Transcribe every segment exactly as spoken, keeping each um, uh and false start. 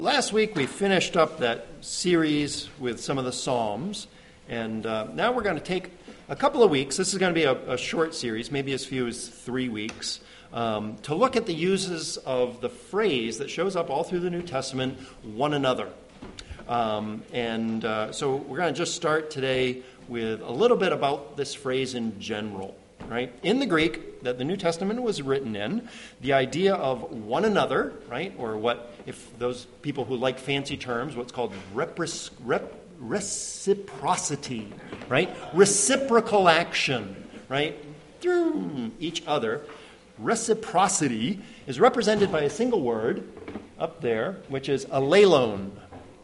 Last week we finished up that series with some of the Psalms, and uh, now we're going to take a couple of weeks. This is going to be a, a short series, maybe as few as three weeks, um, to look at the uses of the phrase that shows up all through the New Testament, one another. Um, and uh, so we're going to just start today with a little bit about this phrase in general. Right? In the Greek that the New Testament was written in, the idea of one another, right, or what, if those people who like fancy terms, what's called repres- rep- reciprocity, right? Reciprocal action, right? Through each other. Reciprocity is represented by a single word up there, which is alelon.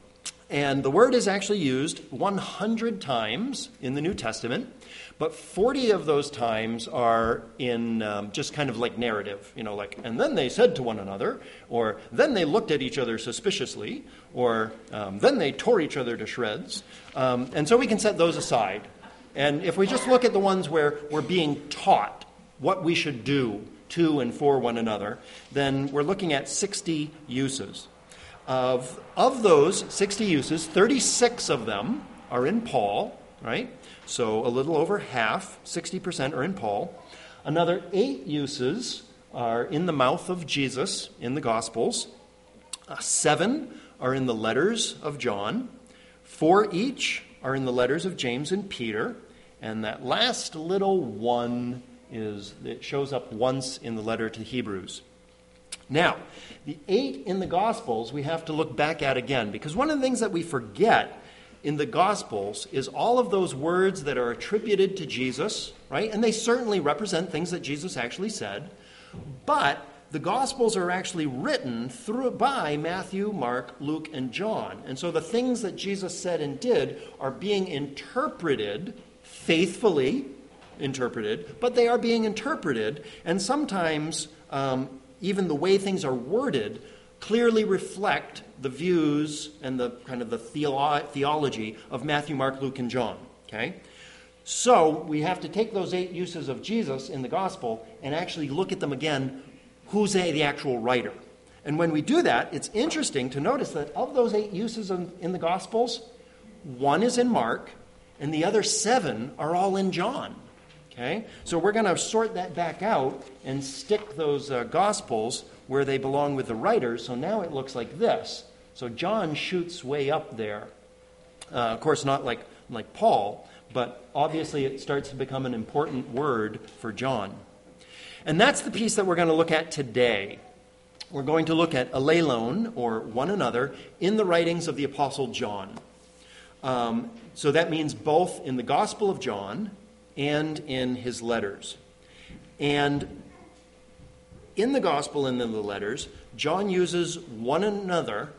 And the word is actually used one hundred times in the New Testament, but forty of those times are in um, just kind of like narrative, you know, like, and then they said to one another, or then they looked at each other suspiciously, or um, then they tore each other to shreds. Um, and so we can set those aside. And if we just look at the ones where we're being taught what we should do to and for one another, then we're looking at sixty uses. Of, of those sixty uses, thirty-six of them are in Paul, right? So a little over half, sixty percent are in Paul. Another eight uses are in the mouth of Jesus in the Gospels. Uh, seven are in the letters of John. Four each are in the letters of James and Peter. And that last little one is, it shows up once in the letter to Hebrews. Now, the eight in the Gospels we have to look back at again, because one of the things that we forget in the Gospels is all of those words that are attributed to Jesus, right? And they certainly represent things that Jesus actually said, but the Gospels are actually written through by Matthew, Mark, Luke, and John. And so the things that Jesus said and did are being interpreted, faithfully interpreted, but they are being interpreted, and sometimes um, even the way things are worded clearly reflect the views and the kind of the theolo- theology of Matthew, Mark, Luke, and John. Okay? So we have to take those eight uses of Jesus in the gospel and actually look at them again. Who's a, the actual writer? And when we do that, it's interesting to notice that of those eight uses in, in the gospels, one is in Mark, and the other seven are all in John. Okay? So we're going to sort that back out and stick those uh, Gospels where they belong with the writers. So now it looks like this. So John shoots way up there. Uh, of course, not like, like Paul, but obviously it starts to become an important word for John. And that's the piece that we're going to look at today. We're going to look at alelon, or one another, in the writings of the Apostle John. Um, so that means both in the Gospel of John and in his letters. And in the gospel and in the letters, John uses one another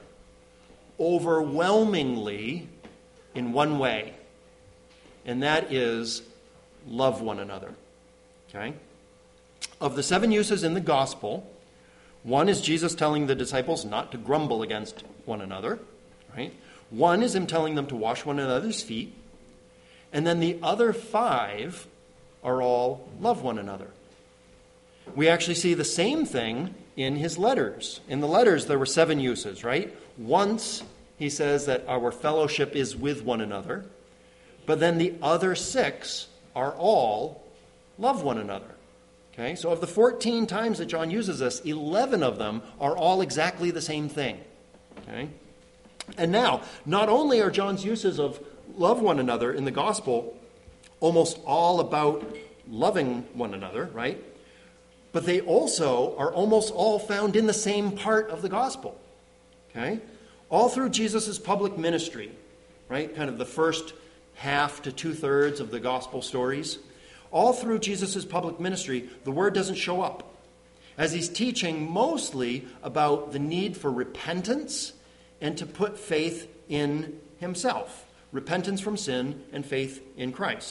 overwhelmingly in one way, and that is love one another. Okay? Of the seven uses in the gospel, one is Jesus telling the disciples not to grumble against one another. Right? One is him telling them to wash one another's feet. And then the other five are all love one another. We actually see the same thing in his letters. In the letters, there were seven uses, right? Once, he says that our fellowship is with one another. But then the other six are all love one another. Okay? So of the fourteen times that John uses this, eleven of them are all exactly the same thing. Okay? And now, not only are John's uses of love one another in the gospel almost all about loving one another, right? But they also are almost all found in the same part of the gospel, okay? All through Jesus' public ministry, right? Kind of the first half to two-thirds of the gospel stories. All through Jesus' public ministry, the word doesn't show up, as he's teaching mostly about the need for repentance and to put faith in himself. Repentance from sin and faith in Christ.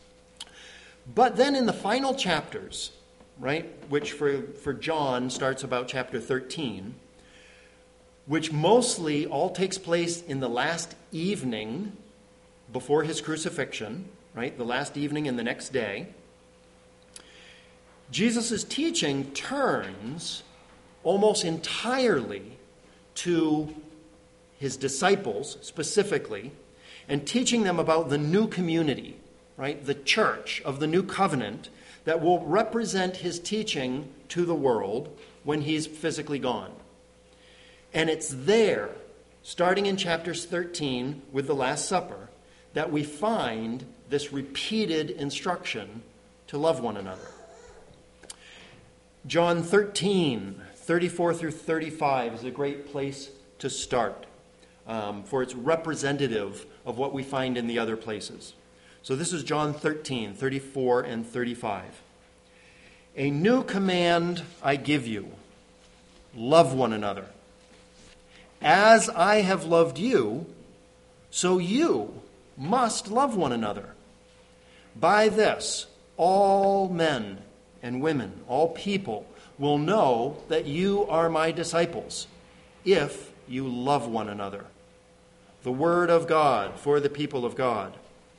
But then in the final chapters, right, which for, for John starts about chapter thirteen, which mostly all takes place in the last evening before his crucifixion, right, the last evening and the next day, Jesus' teaching turns almost entirely to his disciples specifically, and teaching them about the new community, right? The church of the new covenant that will represent his teaching to the world when he's physically gone. And it's there, starting in chapters thirteen with the Last Supper, that we find this repeated instruction to love one another. John thirteen, thirty-four through thirty-five is a great place to start, um, for it's representative of what we find in the other places. So this is John thirteen, thirty-four and thirty-five. A new command I give you, love one another. As I have loved you, so you must love one another. By this, all men and women, all people, will know that you are my disciples, if you love one another. The word of God for the people of God.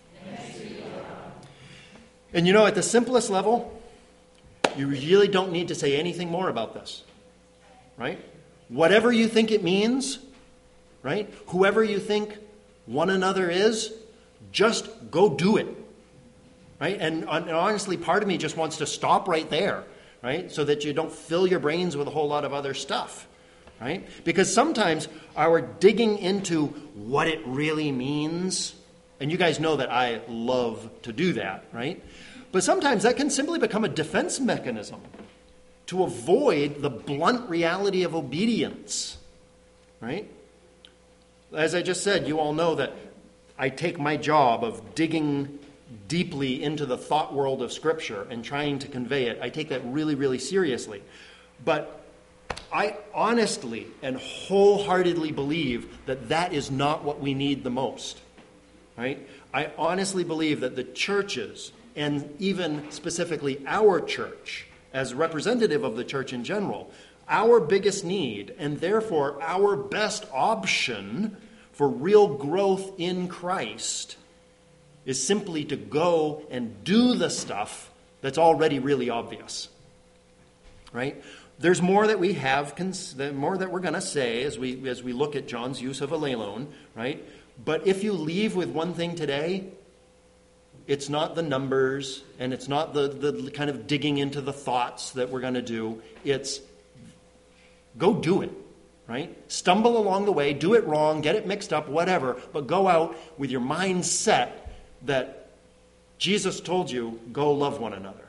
And you know, at the simplest level, you really don't need to say anything more about this, right? Whatever you think it means, right? Whoever you think one another is, just go do it, right? And, and honestly, part of me just wants to stop right there, right? So that you don't fill your brains with a whole lot of other stuff, right? Because sometimes our digging into what it really means, and you guys know that I love to do that, right? But sometimes that can simply become a defense mechanism to avoid the blunt reality of obedience, right? As I just said, you all know that I take my job of digging deeply into the thought world of Scripture and trying to convey it. I take that really, really seriously. But I honestly and wholeheartedly believe that that is not what we need the most, right? I honestly believe that the churches, and even specifically our church, as representative of the church in general, our biggest need, and therefore our best option for real growth in Christ, is simply to go and do the stuff that's already really obvious, right? There's more that we have, more that we're going to say as we as we look at John's use of allelon, right? But if you leave with one thing today, it's not the numbers, and it's not the, the kind of digging into the thoughts that we're going to do. It's go do it, right? Stumble along the way, do it wrong, get it mixed up, whatever, but go out with your mind set that Jesus told you, go love one another.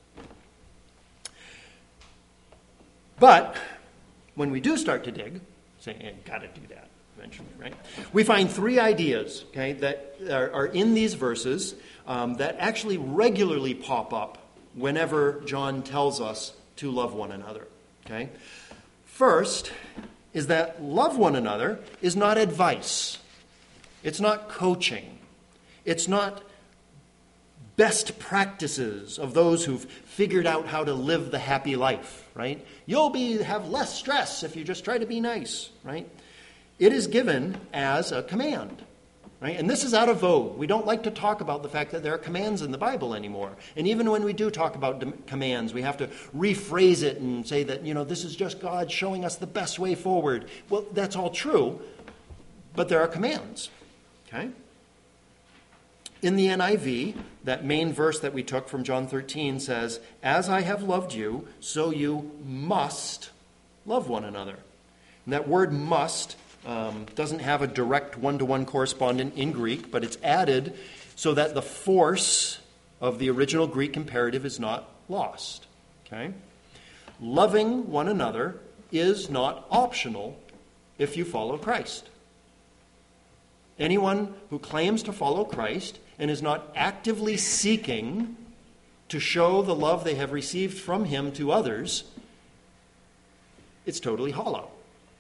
But when we do start to dig, say, hey, got to do that eventually, right? We find three ideas, okay, that are, are in these verses um, that actually regularly pop up whenever John tells us to love one another, okay? First is that love one another is not advice. It's not coaching. It's not best practices of those who've figured out how to live the happy life, right? You'll be have less stress if you just try to be nice, right? It is given as a command, right? And this is out of vogue. We don't like to talk about the fact that there are commands in the Bible anymore. And even when we do talk about de- commands, we have to rephrase it and say that, you know, this is just God showing us the best way forward. Well, that's all true, but there are commands, okay? In the N I V, that main verse that we took from John thirteen says, as I have loved you, so you must love one another. And that word must um, doesn't have a direct one-to-one correspondent in Greek, but it's added so that the force of the original Greek imperative is not lost. Okay? Loving one another is not optional if you follow Christ. Anyone who claims to follow Christ and is not actively seeking to show the love they have received from him to others, it's totally hollow.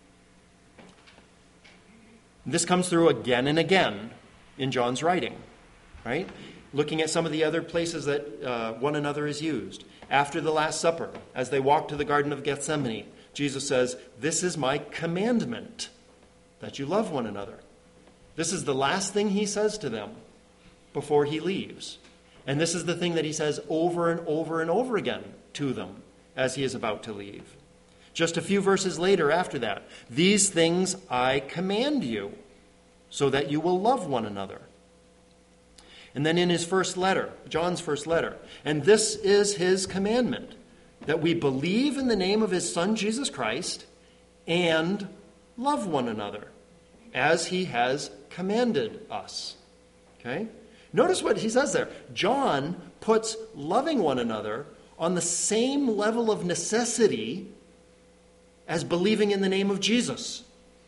This comes through again and again in John's writing, right? Looking at some of the other places that uh, one another is used. After the Last Supper, as they walk to the Garden of Gethsemane, Jesus says, this is my commandment, that you love one another. This is the last thing he says to them before he leaves. And this is the thing that he says over and over and over again to them as he is about to leave. Just a few verses later after that, these things I command you, so that you will love one another. And then in his first letter, John's first letter, and this is his commandment, that we believe in the name of his Son, Jesus Christ, and love one another, as he has commanded us. Okay? Notice what he says there. John puts loving one another on the same level of necessity as believing in the name of Jesus.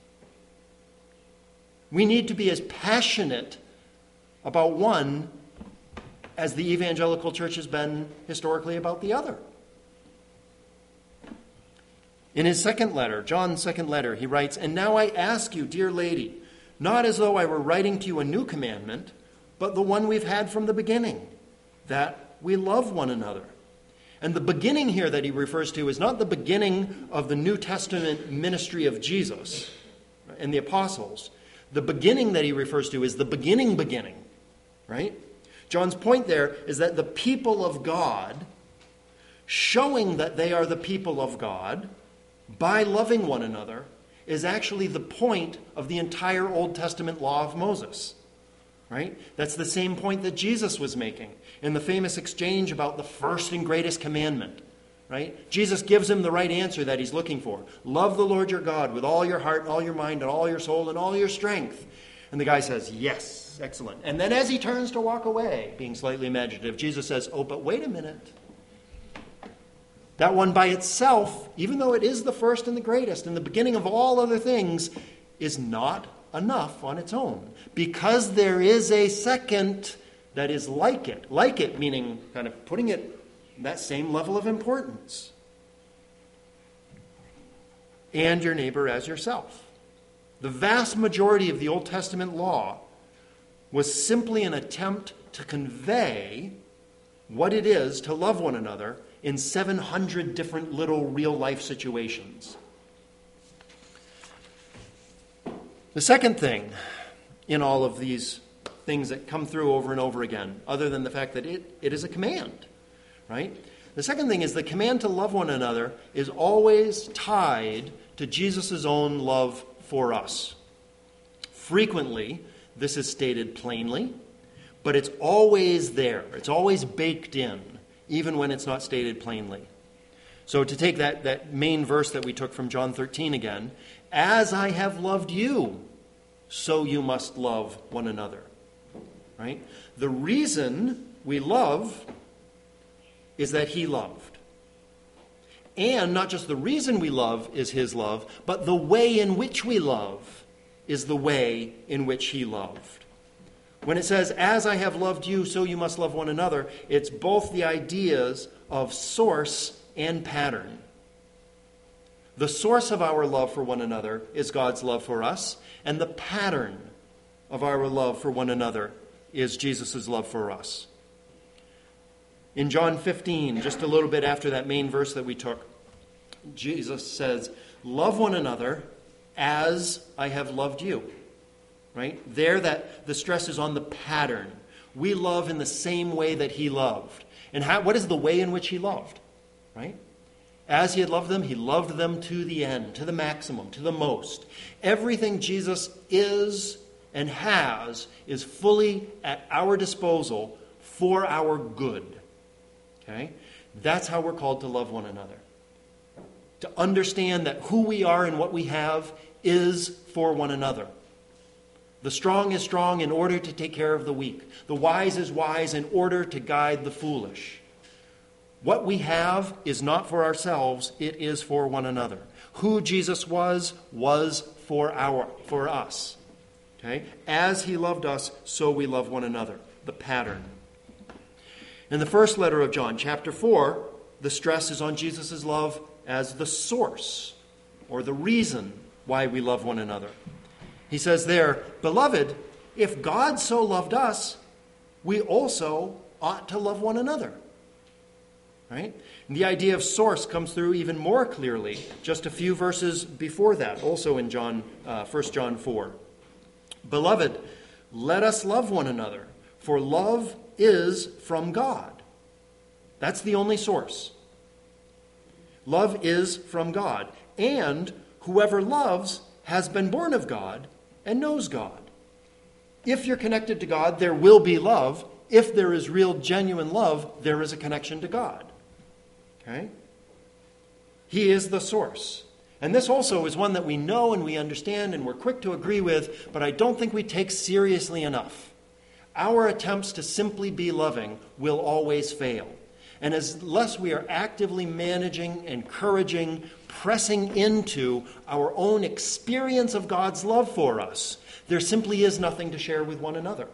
We need to be as passionate about one as the evangelical church has been historically about the other. In his second letter, John's second letter, he writes, and now I ask you, dear lady, not as though I were writing to you a new commandment, but the one we've had from the beginning, that we love one another. And the beginning here that he refers to is not the beginning of the New Testament ministry of Jesus and the apostles. The beginning that he refers to is the beginning beginning, right? John's point there is that the people of God, showing that they are the people of God by loving one another, is actually the point of the entire Old Testament law of Moses. Right? That's the same point that Jesus was making in the famous exchange about the first and greatest commandment. Right? Jesus gives him the right answer that he's looking for. Love the Lord your God with all your heart and all your mind and all your soul and all your strength. And the guy says, yes, excellent. And then as he turns to walk away, being slightly imaginative, Jesus says, oh, but wait a minute. That one by itself, even though it is the first and the greatest and the beginning of all other things, is not enough on its own, because there is a second that is like it. Like it meaning kind of putting it that same level of importance. And your neighbor as yourself. The vast majority of the Old Testament law was simply an attempt to convey what it is to love one another in seven hundred different little real-life situations. The second thing in all of these things that come through over and over again, other than the fact that it, it is a command, right? The second thing is the command to love one another is always tied to Jesus' own love for us. Frequently, this is stated plainly, but it's always there. It's always baked in, even when it's not stated plainly. So to take that, that main verse that we took from John thirteen again, as I have loved you, so you must love one another. Right? The reason we love is that he loved. And not just the reason we love is his love, but the way in which we love is the way in which he loved. When it says, as I have loved you, so you must love one another, it's both the ideas of source and pattern. The source of our love for one another is God's love for us, and the pattern of our love for one another is Jesus' love for us. In John fifteen, just a little bit after that main verse that we took, Jesus says, love one another as I have loved you. Right? There that the stress is on the pattern. We love in the same way that he loved. And how, what is the way in which he loved? Right? As he had loved them, he loved them to the end, to the maximum, to the most. Everything Jesus is and has is fully at our disposal for our good. Okay? That's how we're called to love one another. To understand that who we are and what we have is for one another. The strong is strong in order to take care of the weak. The wise is wise in order to guide the foolish. What we have is not for ourselves, it is for one another. Who Jesus was, was for our for us. Okay? As he loved us, so we love one another. The pattern. In the first letter of John, chapter four, the stress is on Jesus' love as the source or the reason why we love one another. He says there, beloved, if God so loved us, we also ought to love one another. Right? And the idea of source comes through even more clearly just a few verses before that, also in John, uh, First John four. Beloved, let us love one another, for love is from God. That's the only source. Love is from God. And whoever loves has been born of God and knows God. If you're connected to God, there will be love. If there is real, genuine love, there is a connection to God. Okay? He is the source. And this also is one that we know and we understand and we're quick to agree with, but I don't think we take seriously enough. Our attempts to simply be loving will always fail. And unless we are actively managing, encouraging, pressing into our own experience of God's love for us, there simply is nothing to share with one another.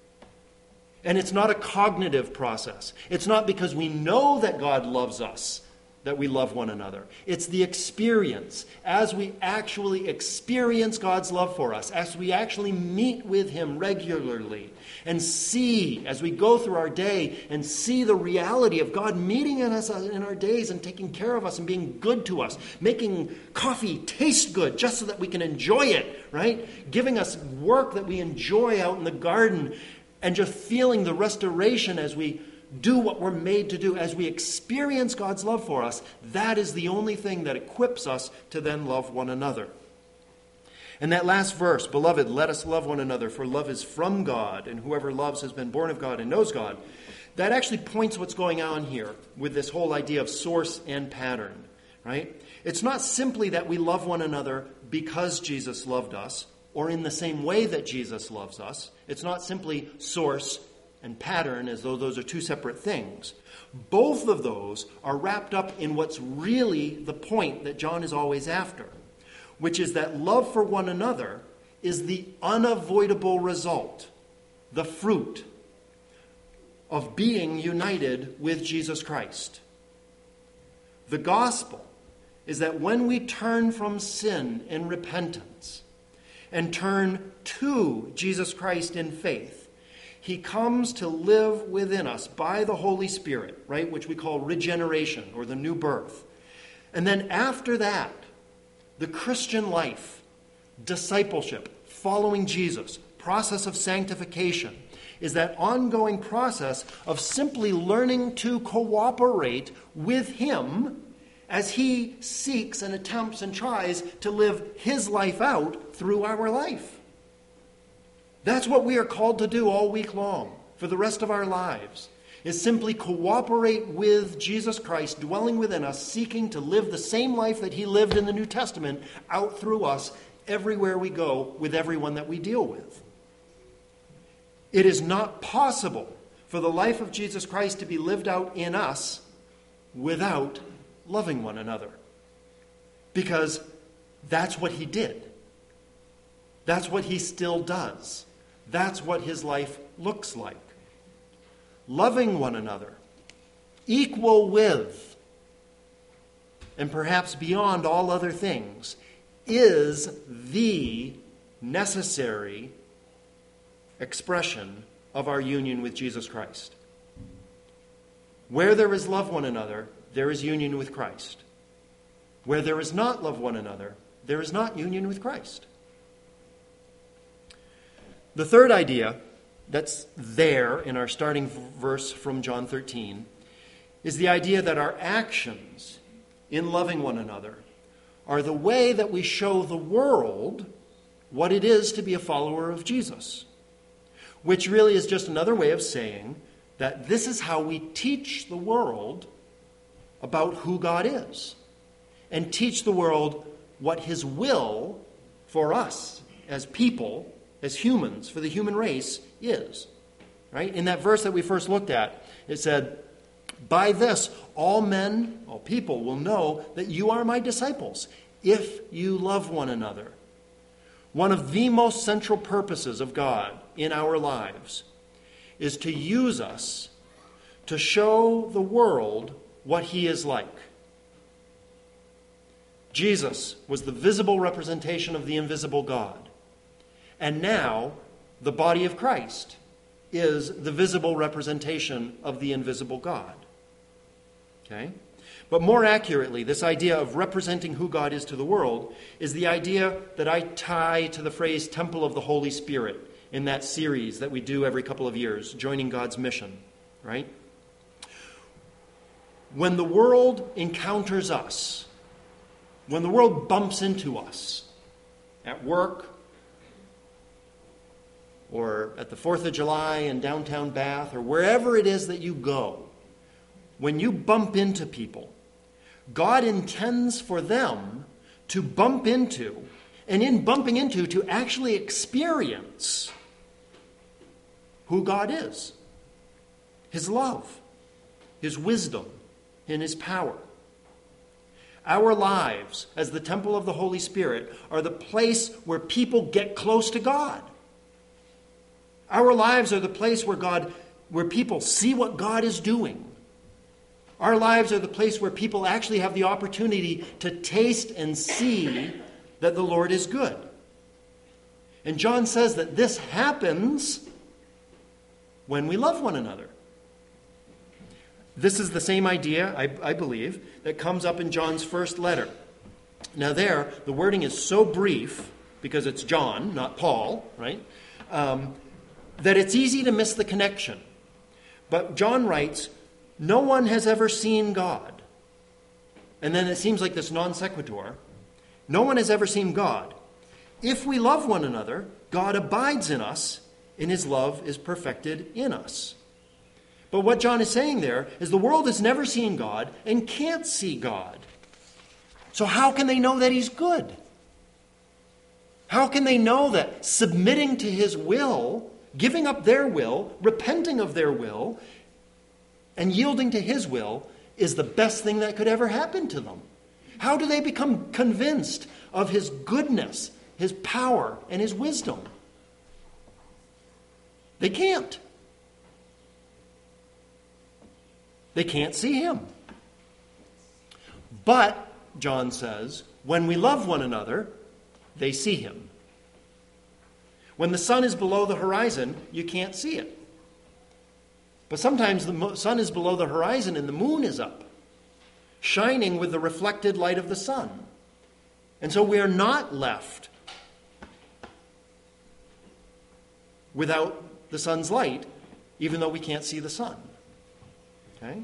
And it's not a cognitive process. It's not because we know that God loves us that we love one another. It's the experience. As we actually experience God's love for us, as we actually meet with Him regularly and see, as we go through our day and see the reality of God meeting in us in our days and taking care of us and being good to us, making coffee taste good just so that we can enjoy it, right? Giving us work that we enjoy out in the garden and just feeling the restoration as we do what we're made to do, as we experience God's love for us. That is the only thing that equips us to then love one another. And that last verse, beloved, let us love one another, for love is from God, and whoever loves has been born of God and knows God. That actually points what's going on here with this whole idea of source and pattern, right? It's not simply that we love one another because Jesus loved us, or in the same way that Jesus loves us. It's not simply source and pattern as though those are two separate things. Both of those are wrapped up in what's really the point that John is always after, which is that love for one another is the unavoidable result, the fruit of being united with Jesus Christ. The gospel is that when we turn from sin in repentance and turn to Jesus Christ in faith, He comes to live within us by the Holy Spirit, right, which we call regeneration or the new birth. And then after that, the Christian life, discipleship, following Jesus, process of sanctification, is that ongoing process of simply learning to cooperate with Him as He seeks and attempts and tries to live His life out through our life. That's what we are called to do all week long for the rest of our lives, is simply cooperate with Jesus Christ dwelling within us, seeking to live the same life that He lived in the New Testament out through us everywhere we go with everyone that we deal with. It is not possible for the life of Jesus Christ to be lived out in us without loving one another, because that's what He did. That's what He still does. That's what His life looks like. Loving one another, equal with, and perhaps beyond all other things, is the necessary expression of our union with Jesus Christ. Where there is love one another, there is union with Christ. Where there is not love one another, there is not union with Christ. The third idea that's there in our starting verse from John thirteen is the idea that our actions in loving one another are the way that we show the world what it is to be a follower of Jesus, which really is just another way of saying that this is how we teach the world about who God is and teach the world what His will for us as people, as humans, for the human race is. Right? In that verse that we first looked at, it said, "By this all men, all people will know that you are my disciples, if you love one another." One of the most central purposes of God in our lives is to use us to show the world what He is like. Jesus was the visible representation of the invisible God. And now, the body of Christ is the visible representation of the invisible God. Okay? But more accurately, this idea of representing who God is to the world is the idea that I tie to the phrase Temple of the Holy Spirit in that series that we do every couple of years, Joining God's Mission. Right? When the world encounters us, when the world bumps into us at work or at the fourth of July in downtown Bath or wherever it is that you go, when you bump into people, God intends for them to bump into, and in bumping into, to actually experience who God is, his love, his wisdom, and his power. Our lives, as the temple of the Holy Spirit, are the place where people get close to God. Our lives are the place where God, where people see what God is doing. Our lives are the place where people actually have the opportunity to taste and see that the Lord is good. And John says that this happens when we love one another. This is the same idea, I, I believe, that comes up in John's first letter. Now there, the wording is so brief, because it's John, not Paul, right, um, that it's easy to miss the connection. But John writes, no one has ever seen God. And then it seems like this non sequitur. No one has ever seen God. If we love one another, God abides in us, and his love is perfected in us. But what John is saying there is the world has never seen God and can't see God. So how can they know that he's good? How can they know that submitting to his will, giving up their will, repenting of their will, and yielding to his will is the best thing that could ever happen to them? How do they become convinced of his goodness, his power, and his wisdom? They can't. They can't see him. But, John says, when we love one another, they see him. When the sun is below the horizon, you can't see it. But sometimes the sun is below the horizon and the moon is up, shining with the reflected light of the sun. And so we are not left without the sun's light, even though we can't see the sun. Okay?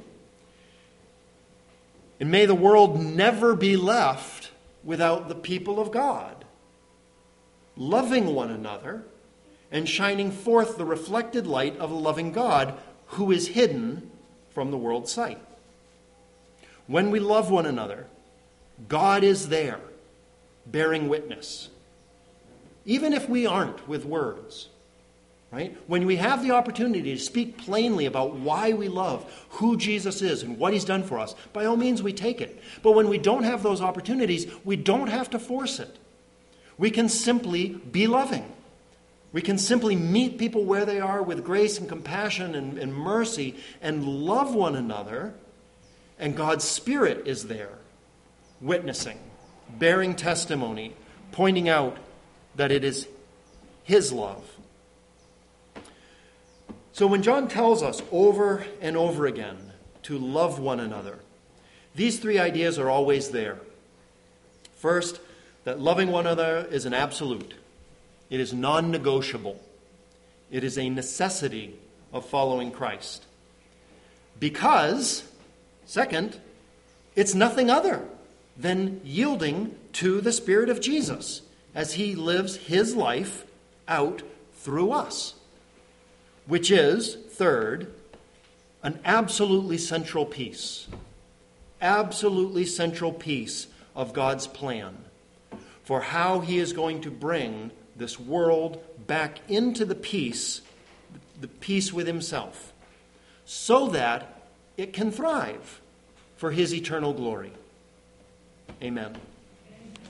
And may the world never be left without the people of God, loving one another and shining forth the reflected light of a loving God who is hidden from the world's sight. When we love one another, God is there, bearing witness. Even if we aren't with words, right? When we have the opportunity to speak plainly about why we love, who Jesus is, and what he's done for us, by all means we take it. But when we don't have those opportunities, we don't have to force it. We can simply be loving. We can simply meet people where they are with grace and compassion and, and mercy and love one another. And God's Spirit is there, witnessing, bearing testimony, pointing out that it is his love. So when John tells us over and over again to love one another, these three ideas are always there. First, that loving one another is an absolute. It is non-negotiable. It is a necessity of following Christ. Because, second, it's nothing other than yielding to the Spirit of Jesus as he lives his life out through us. Which is, third, an absolutely central piece. Absolutely central piece of God's plan for how he is going to bring this world back into the peace, the peace with himself, so that it can thrive for his eternal glory. Amen.